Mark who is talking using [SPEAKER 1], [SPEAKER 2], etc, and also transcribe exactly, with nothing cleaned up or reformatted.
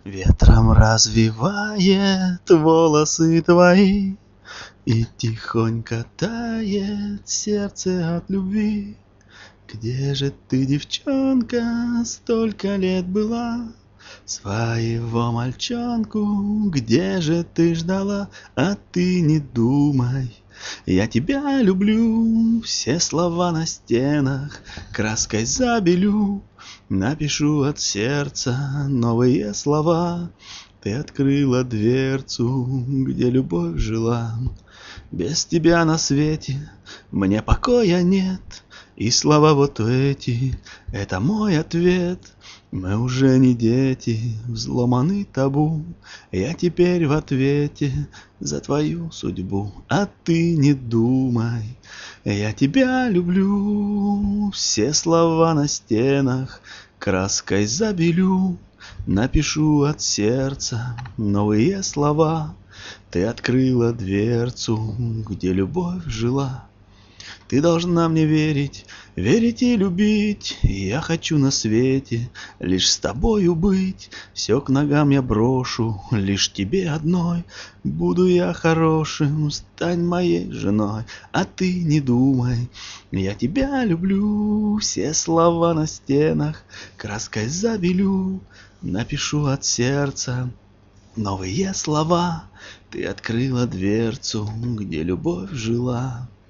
[SPEAKER 1] Ветром развивает волосы твои, И тихонько тает сердце от любви. Где же ты, девчонка, столько лет была? Своего мальчонку, где же ты ждала? А ты не думай, я тебя люблю. Все слова на стенах краской забелю. Напишу от сердца новые слова. Ты открыла дверцу, где любовь жила. Без тебя на свете мне покоя нет. И слова вот эти — это мой ответ. Мы уже не дети, взломаны табу. Я теперь в ответе за твою судьбу. А ты не думай, я тебя люблю. Все слова на стенах краской забелю. Напишу от сердца новые слова. Ты открыла дверцу, где любовь жила. Ты должна мне верить, верить и любить. Я хочу на свете лишь с тобою быть. Все к ногам я брошу, лишь тебе одной. Буду я хорошим, стань моей женой. А ты не думай, я тебя люблю. Все слова на стенах краской забелю. Напишу от сердца новые слова. Ты открыла дверцу, где любовь жила.